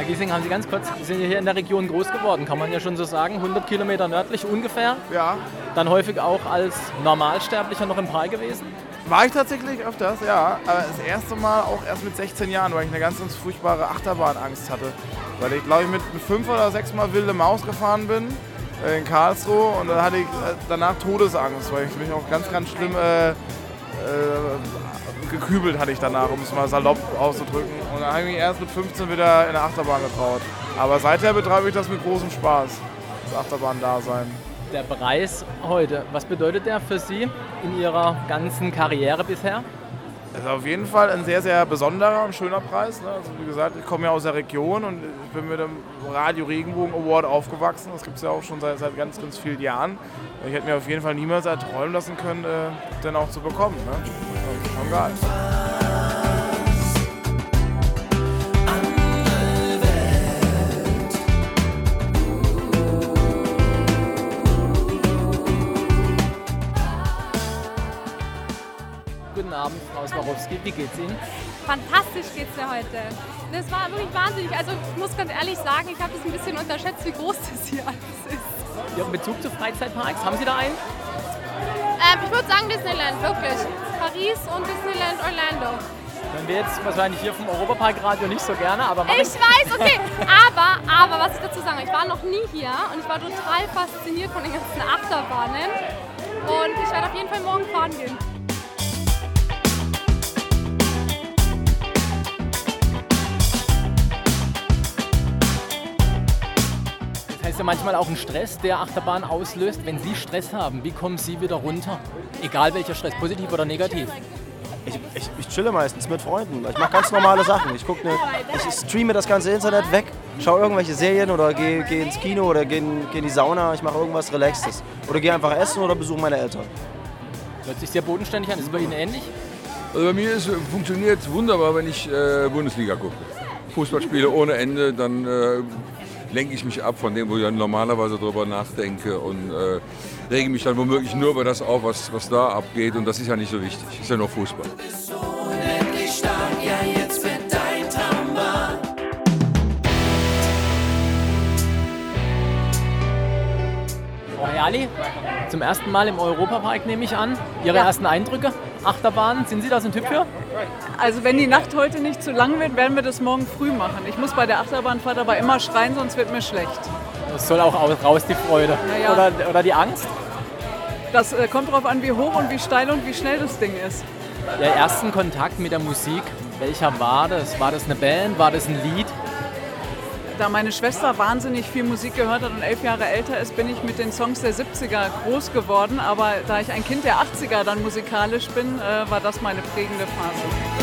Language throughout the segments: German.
Giesing, haben Sie ganz kurz, Sie sind ja hier in der Region groß geworden, kann man ja schon so sagen, 100 Kilometer nördlich ungefähr. Ja. Dann häufig auch als Normalsterblicher noch im Park gewesen. War ich tatsächlich öfters, ja. Aber das erste Mal auch erst mit 16 Jahren, weil ich eine ganz, ganz furchtbare Achterbahnangst hatte. Weil ich, glaube ich, mit 5 oder 6 Mal wilde Maus gefahren bin in Karlsruhe und dann hatte ich danach Todesangst, weil ich mich auch ganz, ganz schlimm gekübelt hatte ich danach, um es mal salopp auszudrücken. Und dann habe ich mich erst mit 15 wieder in der Achterbahn getraut. Aber seither betreibe ich das mit großem Spaß, das Achterbahn-Dasein. Der Preis heute, was bedeutet der für Sie in Ihrer ganzen Karriere bisher? Das ist auf jeden Fall ein sehr, sehr besonderer und schöner Preis. Ne? Also wie gesagt, ich komme ja aus der Region und ich bin mit dem Radio Regenbogen Award aufgewachsen. Das gibt es ja auch schon seit ganz, ganz vielen Jahren. Ich hätte mir auf jeden Fall niemals erträumen lassen können, den auch zu bekommen. Ne? Schon geil. Guten Abend, Frau Swarovski, wie geht's Ihnen? Fantastisch geht's mir heute. Das war wirklich wahnsinnig. Also ich muss ganz ehrlich sagen, ich habe das ein bisschen unterschätzt, wie groß das hier alles ist. Ihren Bezug zu Freizeitparks, haben Sie da einen? Ich würde sagen Disneyland, wirklich. Paris und Disneyland Orlando. Hören wir jetzt wahrscheinlich hier vom Europapark-Radio nicht so gerne, aber Ich weiß, okay. Aber was ich dazu sagen, ich war noch nie hier und ich war total fasziniert von den ganzen Achterbahnen. Und ich werde auf jeden Fall morgen fahren gehen. Das heißt ja manchmal auch ein Stress, der Achterbahn auslöst. Wenn Sie Stress haben, wie kommen Sie wieder runter? Egal welcher Stress, positiv oder negativ. Ich chille meistens mit Freunden. Ich mache ganz normale Sachen. Ich streame das ganze Internet weg, schaue irgendwelche Serien oder gehe ins Kino oder gehe in die Sauna. Ich mache irgendwas Relaxtes. Oder gehe einfach essen oder besuche meine Eltern. Hört sich sehr bodenständig an. Ist es bei Ihnen ähnlich? Also bei mir funktioniert es wunderbar, wenn ich Bundesliga gucke. Fußballspiele ohne Ende, dann lenke ich mich ab von dem, wo ich normalerweise drüber nachdenke und rege mich dann womöglich nur über das auf, was da abgeht. Und das ist ja nicht so wichtig. Ist ja nur Fußball. Du bist so unendlich stark, ja jetzt wird dein Traum wahr. Frau Herrli, zum ersten Mal im Europapark nehme ich an. Ihre ersten Eindrücke? Achterbahn, sind Sie da so ein Typ für? Also wenn die Nacht heute nicht zu lang wird, werden wir das morgen früh machen. Ich muss bei der Achterbahnfahrt aber immer schreien, sonst wird mir schlecht. Das soll auch raus, die Freude. Naja. Oder die Angst? Das kommt darauf an, wie hoch und wie steil und wie schnell das Ding ist. Der ersten Kontakt mit der Musik, welcher war das? War das eine Band? War das ein Lied? Da meine Schwester wahnsinnig viel Musik gehört hat und 11 Jahre älter ist, bin ich mit den Songs der 70er groß geworden. Aber da ich ein Kind der 80er dann musikalisch bin, war das meine prägende Phase.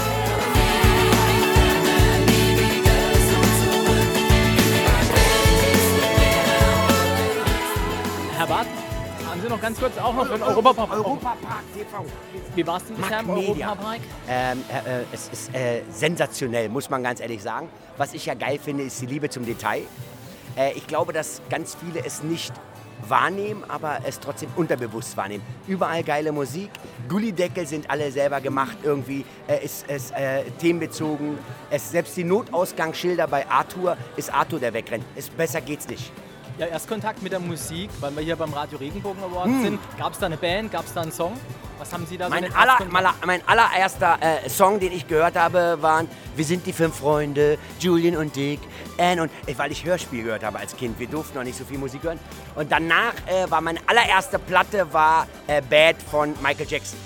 Herr Barth, haben Sie noch ganz kurz auch noch für den Europapark? Europapark TV. Wie war es denn bisher im Europapark? Es ist sensationell, muss man ganz ehrlich sagen. Was ich ja geil finde, ist die Liebe zum Detail. Ich glaube, dass ganz viele es nicht wahrnehmen, aber es trotzdem unterbewusst wahrnehmen. Überall geile Musik, Gullideckel sind alle selber gemacht irgendwie, ist themenbezogen. Selbst die Notausgangsschilder bei Arthur ist Arthur, der wegrennt. Besser geht's nicht. Ja, Erstkontakt mit der Musik, weil wir hier beim Radio Regenbogen Award sind. Gab es da eine Band, gab es da einen Song? Was haben Sie da so Mein allererster Song, den ich gehört habe, waren Wir sind die 5 Freunde, Julian und Dick, Anne und... Weil ich Hörspiel gehört habe als Kind, wir durften noch nicht so viel Musik hören. Und danach war meine allererste Platte Bad von Michael Jackson.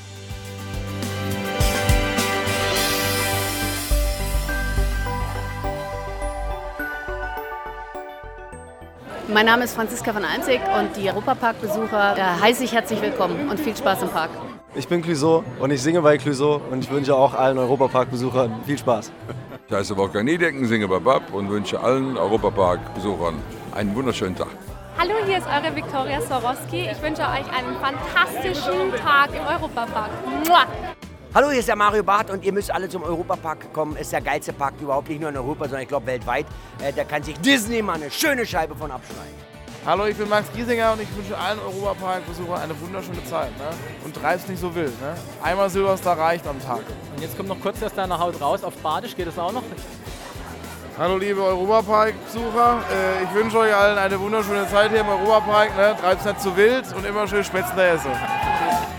Mein Name ist Franziska von Almsig und die Europapark-Besucher heiße ich herzlich willkommen und viel Spaß im Park. Ich bin Clouseau und ich singe bei Clouseau und ich wünsche auch allen Europapark-Besuchern viel Spaß. Ich heiße Wolfgang Niedecken, singe bei BAP und wünsche allen Europapark-Besuchern einen wunderschönen Tag. Hallo, hier ist eure Viktoria Swarovski. Ich wünsche euch einen fantastischen Tag im Europapark. Mua! Hallo, hier ist der Mario Barth und ihr müsst alle zum Europapark kommen. Ist der geilste Park überhaupt, nicht nur in Europa, sondern ich glaube weltweit. Da kann sich Disney mal eine schöne Scheibe von abschneiden. Hallo, ich bin Max Giesinger und ich wünsche allen Europapark-Besuchern eine wunderschöne Zeit. Ne? Und treib's nicht so wild. Ne? Einmal Silvester reicht am Tag. Und jetzt kommt noch kurz erst da nach Haut raus. Auf Badisch geht es auch noch? Hallo liebe Europapark-Besucher, ich wünsche euch allen eine wunderschöne Zeit hier im Europapark. Ne? Treibt's nicht zu wild und immer schön Spätzle essen.